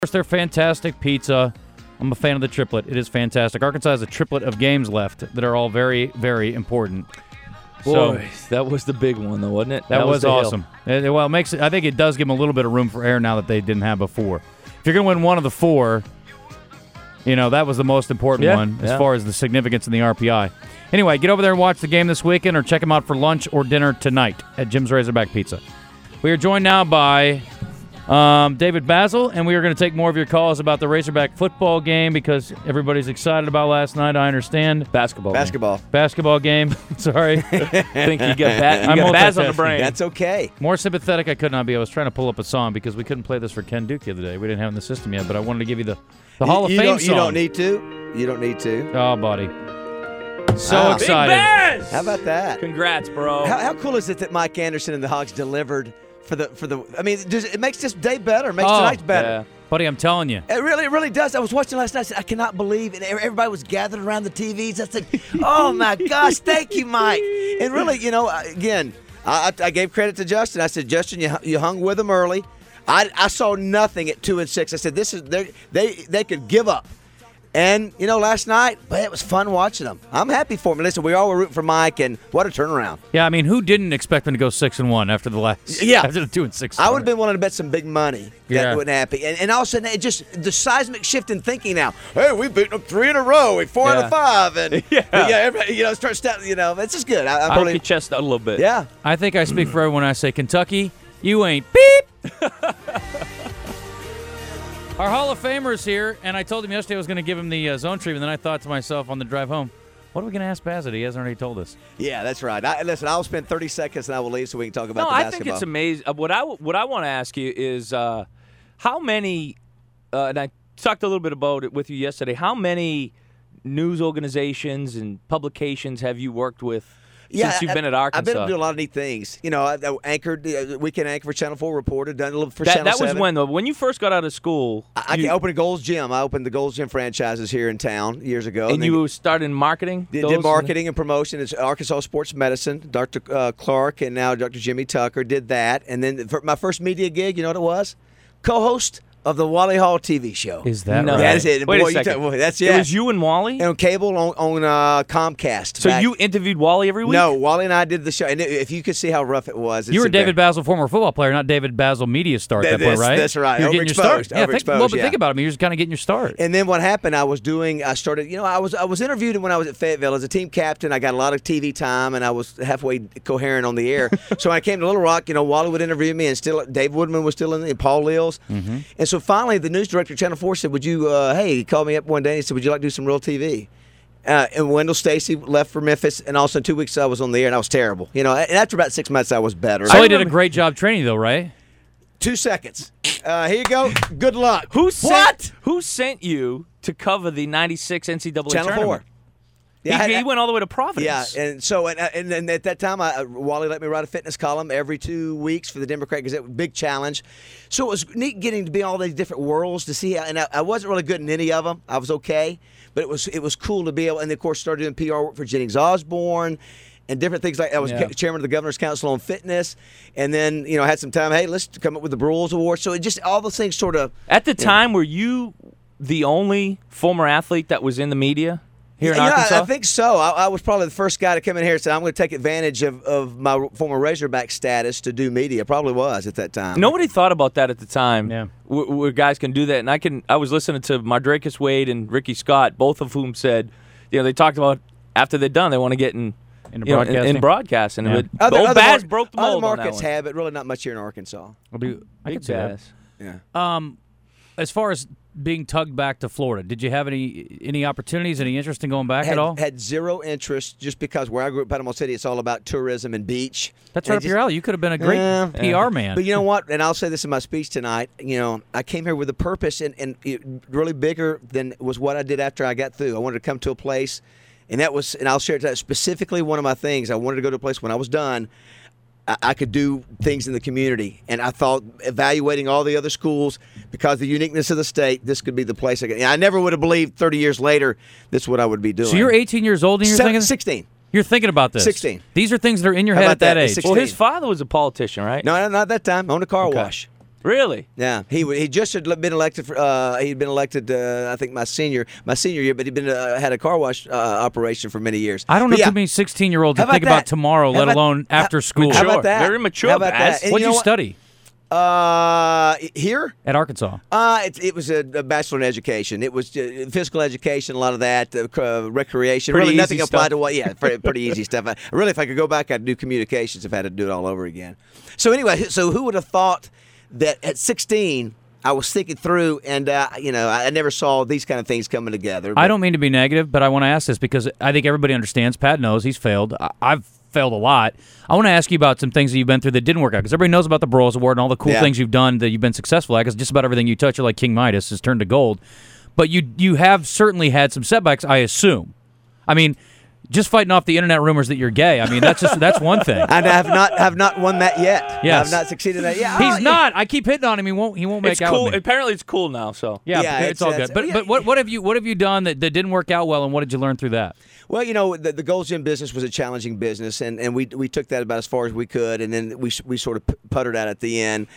They're fantastic pizza. I'm a fan of the triplet. It is fantastic. Arkansas has a triplet of games left that are all very, very important. Boy, that was the big one, though, wasn't it? That was awesome. Well, it makes it. I think it does give them a little bit of room for error now that they didn't have before. If you're going to win one of the four, that was the most important one as far as the significance in the RPI. Anyway, get over there and watch the game this weekend or check them out for lunch or dinner tonight at Jim's Razorback Pizza. We are joined now by David Basil, and we are going to take more of your calls about the Razorback football game because everybody's excited about last night, I understand. Basketball game. Sorry. I think you got Baz on the brain. That's okay. More sympathetic I could not be. I was trying to pull up a song because we couldn't play this for Ken Duke the other day. We didn't have it in the system yet, but I wanted to give you the Hall of Fame song. You don't need to. You don't need to. Oh, buddy. So excited. Big Baz! How about that? Congrats, bro. How cool is it that Mike Anderson and the Hogs delivered for the I mean, it makes this day better. It makes tonight's better. Yeah. Buddy, I'm telling you. It really does. I was watching last night. I said, I cannot believe it. Everybody was gathered around the TVs. I said, oh, my gosh, thank you, Mike. And really, again, I gave credit to Justin. I said, Justin, you hung with them early. I saw nothing at 2 and 6. I said, they could give up. And, last night, it was fun watching them. I'm happy for them. Listen, we all were rooting for Mike, and what a turnaround. Yeah, I mean, who didn't expect them to go 6-1 after the last? Yeah. After the 2 and 6. I would have been willing to bet some big money that wouldn't happen. And all of a sudden, it just the seismic shift in thinking now. Hey, we've beaten them 3 in a row. We're 4 out of 5. And, everybody, start stepping, it's just good. I poke your chest out a little bit. Yeah. I think I speak for everyone when I say, Kentucky, you ain't beep. Our Hall of Famer is here, and I told him yesterday I was going to give him the zone treatment. Then I thought to myself on the drive home, what are we going to ask Bassett? He hasn't already told us. Yeah, that's right. Listen, I'll spend 30 seconds and I will leave so we can talk about the basketball. I think it's amazing. What I want to ask you is how many, and I talked a little bit about it with you yesterday, how many news organizations and publications have you worked with since you've been at Arkansas? I've been able to do a lot of neat things. I anchored, weekend anchor for Channel 4 Reporter, done a little for Channel 7. That was when, though? When you first got out of school? I opened a Gold's Gym. I opened the Gold's Gym franchises here in town years ago. And you started marketing? Did marketing and promotion. It's Arkansas Sports Medicine. Dr. Clark and now Dr. Jimmy Tucker did that. And then for my first media gig, you know what it was? Co-host of the Wally Hall TV show. Is that right? That is it. Wait a second. That's it. It was you and Wally? And on cable on Comcast. So you interviewed Wally every week? No, Wally and I did the show. And if you could see how rough it was. You were David Basil, former football player, not David Basil, media star at that point, right? That's right. You're getting your start. Overexposed. Think about it. I mean, you're just kind of getting your start. And then what happened, I was interviewed when I was at Fayetteville as a team captain. I got a lot of TV time, and I was halfway coherent on the air. So when I came to Little Rock, Wally would interview me, and still Dave Woodman was still in it, and Paul Lills. Mm-hmm. And so finally, the news director of Channel 4 said, would you, he called me up one day and he said, would you like to do some real TV? And Wendell Stacy left for Memphis, and also 2 weeks I was on the air, and I was terrible. And after about 6 months, I was better. So he did a great job training, though, right? 2 seconds. Here you go. Good luck. Who sent you to cover the 96 NCAA Channel tournament? 4. Yeah, he went all the way to Providence. Yeah, and so and at that time, Wally let me write a fitness column every 2 weeks for the Democrat Gazette. Big challenge. So it was neat getting to be in all these different worlds to see how. And I wasn't really good in any of them. I was okay, but it was cool to be able. And of course, started doing PR work for Jennings Osborne and different things like that. I was chairman of the Governor's Council on Fitness, and then I had some time. Hey, let's come up with the Brules Award. So it just all those things sort of. At the time, were you the only former athlete that was in the media here in Arkansas? I think so. I was probably the first guy to come in here and say, I'm going to take advantage of my former Razorback status to do media. Probably was at that time. Nobody thought about that at the time, yeah. where guys can do that. And I was listening to Mardrakus Wade and Ricky Scott, both of whom said, they talked about after they're done, they want to get in broadcasting. Yeah. Old Baz broke the mold. Other markets have it, really not much here in Arkansas. I can see that. Yeah. As far as being tugged back to Florida, did you have any opportunities, any interest in going back at all? Had zero interest, just because where I grew up in Panama City, it's all about tourism and beach. That's right up your alley. You could have been a great PR man. But you know what? And I'll say this in my speech tonight. I came here with a purpose, and really bigger than was what I did after I got through. I wanted to come to a place, and I'll share that specifically one of my things. I wanted to go to a place when I was done. I could do things in the community. And I thought, evaluating all the other schools, because of the uniqueness of the state, this could be the place. I never would have believed 30 years later this is what I would be doing. So you're 18 years old and you're thinking? 16. You're thinking about this? 16. These are things that are in your head at that age. 16. Well, his father was a politician, right? No, not that time. I owned a car wash. Really? Yeah, he just had been elected. He'd been elected, I think, my senior year, but he'd been had a car wash operation for many years. I don't know But too many 16-year-olds How that think about about tomorrow, How let about- alone after school. How about that? Very mature, How about Baz. that? And What'd know you what? study Here? at Arkansas? It was a bachelor in education. It was physical education, a lot of that, recreation. Pretty really, easy nothing applied stuff. to what. Yeah, pretty easy stuff. Really, if I could go back, I'd do communications if I had to do it all over again. So anyway, who would have thought that at 16 I was thinking through, and I never saw these kind of things coming together. I don't mean to be negative, but I want to ask this because I think everybody understands. Pat knows he's failed. I've failed a lot. I want to ask you about some things that you've been through that didn't work out because everybody knows about the Broyles Award and all the cool things you've done that you've been successful at because just about everything you touch, you're like King Midas, has turned to gold. But you have certainly had some setbacks, I assume. I mean, just fighting off the internet rumors that you're gay. I mean, that's one thing. And I have not won that yet. Yes. I have not succeeded in that yet. He's not. I keep hitting on him. He won't make It's out cool. with me. Apparently, it's cool now. So Yeah, it's all it's- good. But what have you done that didn't work out well, and what did you learn through that? Well, the Gold's Gym business was a challenging business, and we took that about as far as we could, and then we sort of puttered out at the end.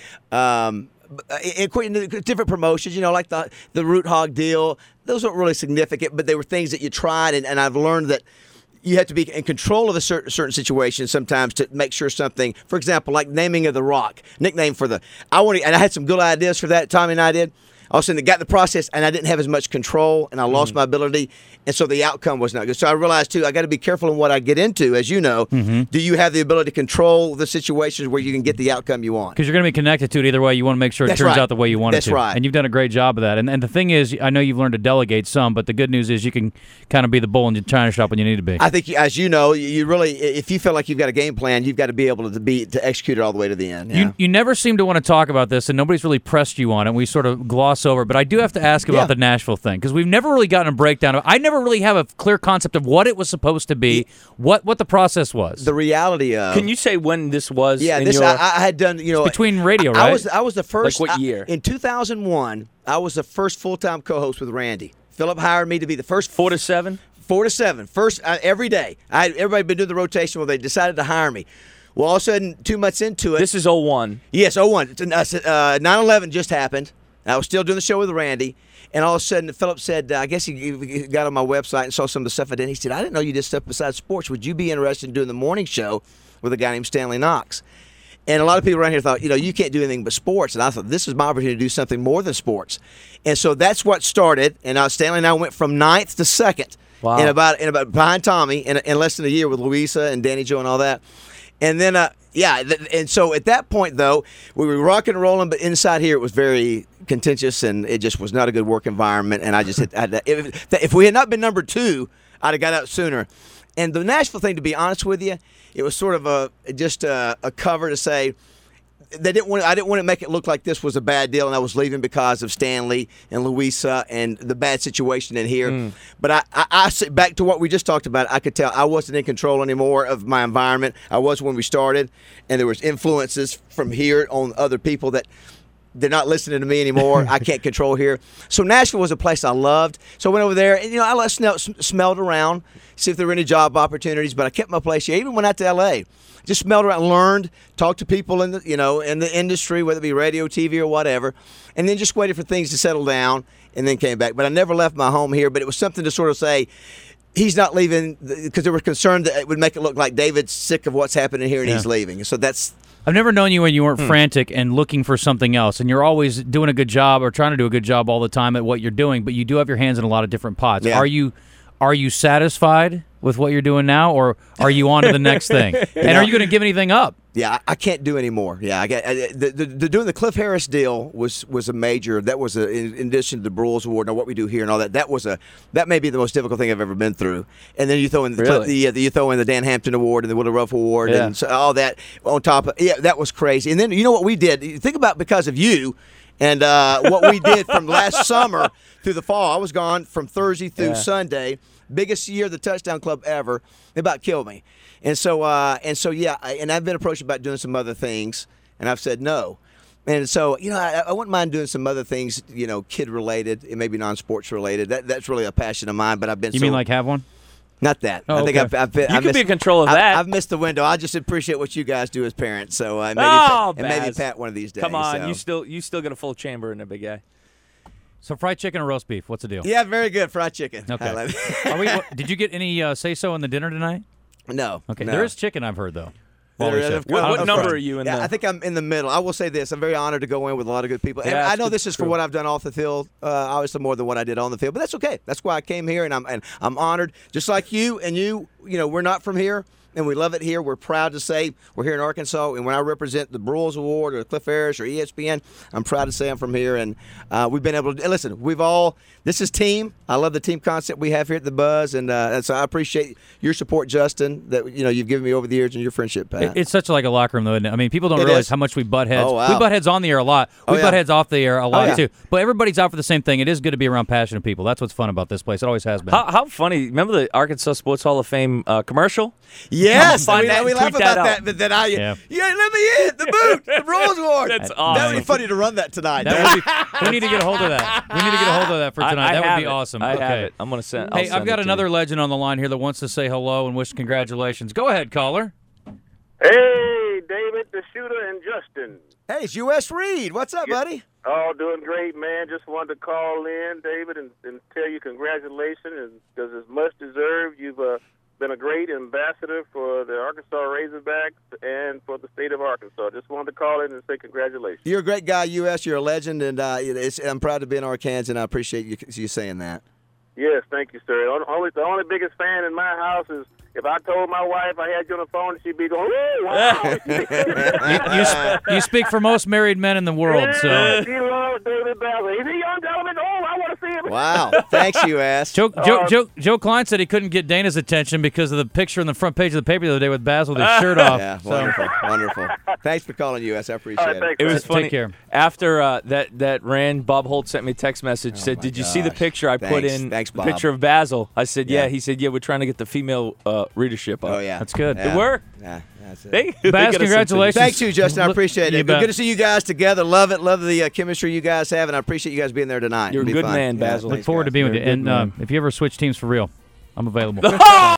Different promotions, like the Root Hog deal, those weren't really significant, but they were things that you tried, and I've learned that you have to be in control of a certain situation sometimes to make sure something, for example, like naming of the Rock, nickname for and I had some good ideas for that, Tommy and I did. All of a sudden, they got the process, and I didn't have as much control, and I lost my ability, and so the outcome was not good. So I realized, too, I got to be careful in what I get into. As you know, do you have the ability to control the situations where you can get the outcome you want? Because you're going to be connected to it either way. You want to make sure it That's turns right. out the way you want That's it to. right. And you've done a great job of that. And the thing is, I know you've learned to delegate some, but the good news is you can kind of be the bull in the china shop when you need to be. I think, as you know, you really, if you feel like you've got a game plan, you've got to be able to execute it all the way to the end. Yeah. You never seem to want to talk about this, and nobody's really pressed you on it. We sort of gloss over, but I do have to ask about the Nashville thing because we've never really gotten a breakdown of. I never really have a clear concept of what it was supposed to be, what the process was. The reality of. Can you say when this was? Yeah, in this your, I had done. between radio, right? I was the first. Like what year? In 2001, I was the first full-time co-host with Randy. Philip hired me to be the first 4 to 7. 4 to 7, first every day. Everybody been doing the rotation. Well, they decided to hire me. Well, all of a sudden, 2 months into it. This is 01. Yes, 01. 9/11 just happened. I was still doing the show with Randy. And all of a sudden, Philip said, I guess he got on my website and saw some of the stuff I did. He said, I didn't know you did stuff besides sports. Would you be interested in doing the morning show with a guy named Stanley Knox? And a lot of people around here thought, you can't do anything but sports. And I thought, this is my opportunity to do something more than sports. And so that's what started. And Stanley and I went from 9th to 2nd. Wow. In about behind Tommy in less than a year with Louisa and Danny Joe and all that. And then, and so at that point, though, we were rocking and rolling, but inside here it was very contentious, and it just was not a good work environment. And I just if we had not been number 2, I'd have got out sooner. And the Nashville thing, to be honest with you, it was sort of a cover to say I didn't want to make it look like this was a bad deal, and I was leaving because of Stanley and Louisa and the bad situation in here. But I back to what we just talked about. I could tell I wasn't in control anymore of my environment. I was when we started, and there was influences from here on other people that they're not listening to me anymore. I can't control here. So Nashville was a place I loved. So I went over there, and I smelled around, see if there were any job opportunities. But I kept my place here. I even went out to L.A. Just smelled around, learned, talked to people in the industry, whether it be radio, TV, or whatever, and then just waited for things to settle down, and then came back. But I never left my home here. But it was something to sort of say, he's not leaving because they were concerned that it would make it look like David's sick of what's happening here and he's leaving. So that's. I've never known you when you weren't frantic and looking for something else, and you're always doing a good job or trying to do a good job all the time at what you're doing, but you do have your hands in a lot of different pots. Yeah. Are you satisfied with what you're doing now, or are you on to the next thing? And are you going to give anything up? Yeah, I can't do any more. Yeah, doing the Cliff Harris deal was a major. That was in addition to the Broyles Award and what we do here and all that. That may be the most difficult thing I've ever been through. And then you throw in you throw in the Dan Hampton Award and the Willie Ruff Award and so all that on top of that was crazy. And then you know what we did? Think about because of you and what we did from last summer through the fall. I was gone from Thursday through Sunday. Biggest year of the Touchdown Club ever. They about killed me. And so I've been approached about doing some other things, and I've said no. And so, I wouldn't mind doing some other things, kid related, and maybe non-sports related. That's really a passion of mine. But I've been. You mean like have one? Not that. Oh, I think okay. You could be in control of that. I've missed the window. I just appreciate what you guys do as parents. So maybe Baz. Pat one of these days. Come on, so. you still got a full chamber in there, big guy. So fried chicken or roast beef? What's the deal? Yeah, very good fried chicken. Okay. I love it. Did you get any say-so in the dinner tonight? No. Okay. no. There is chicken, I've heard, though. There Wally is, said. of course. What Of number course. are you in Yeah, the- I think I'm in the middle. I will say this. I'm very honored to go in with a lot of good people. And Yeah, I know that's this is for true. what I've done off the field, obviously more than what I did on the field. But that's okay. That's why I came here, and I'm honored. Just like you, and you know, we're not from here. And we love it here. We're proud to say we're here in Arkansas. And when I represent the Broyles Award or Cliff Harris or ESPN, I'm proud to say I'm from here. And we've been able to listen. This is team. I love the team concept we have here at the Buzz, and so I appreciate your support, Justin. That you've given me over the years and your friendship, Pat. It's such like a locker room, though, isn't it? I mean, people don't It realize is. how much we butt heads. Oh, wow. We butt heads on the air a lot. We Oh, butt yeah. heads off the air a lot, yeah. too. But everybody's out for the same thing. It is good to be around passionate people. That's what's fun about this place. It always has been. How funny! Remember the Arkansas Sports Hall of Fame commercial? Yes, Find that we and laugh tweet about that that, out. but then Yeah. let me in the boot, the Broyles Award. That's That awesome. would be funny to run that tonight. That would be, we need to get a hold of that. We need to get a hold of that for tonight. I that would have be it. awesome. I okay. have it. I'm gonna send. Hey, I've got another legend on the line here that wants to say hello and wish congratulations. Go ahead, caller. Hey, David, the shooter, and Justin. Hey, it's U.S. Reed. What's up, buddy? All doing great, man. Just wanted to call in, David, and tell you congratulations, because it's much deserved. You've been a great ambassador for the Arkansas Razorbacks and for the state of Arkansas. Just wanted to call in and say congratulations. You're a great guy, U.S. You're a legend, and I'm proud to be in Arkansas, and I appreciate you saying that. Yes, thank you, sir. The only biggest fan in my house is if I told my wife I had you on the phone, she'd be going, "Ooh, wow!" You speak for most married men in the world, so. She loves David Bell. Is he on television? Oh, I want to see him. Wow. Thanks, U.S. Joe Klein said he couldn't get Dana's attention because of the picture on the front page of the paper the other day with Basil with his shirt off. Yeah, So, wonderful, wonderful. Thanks for calling, U.S. I appreciate All right, it. thanks, It man. was funny. Take care. After that ran, Bob Holt sent me a text message. Said, my "Did you see the gosh. picture I put Thanks. in? Thanks, the Bob. picture of Basil." I said, "Yeah." Yeah. He said, "Yeah, we're trying to get the female readership up." Oh, yeah. That's good. Yeah. It worked. Yeah, that's it. They Baz, got us congratulations. Thanks you, Justin. I appreciate You it. bet. Good to see you guys together. Love it. Love the chemistry you guys have, and I appreciate you guys being there tonight. You're a It'll be good fun. man, Yeah, Basil. Look thanks, forward guys. to being with you. You're a good And man. if you ever switch teams for real, I'm available.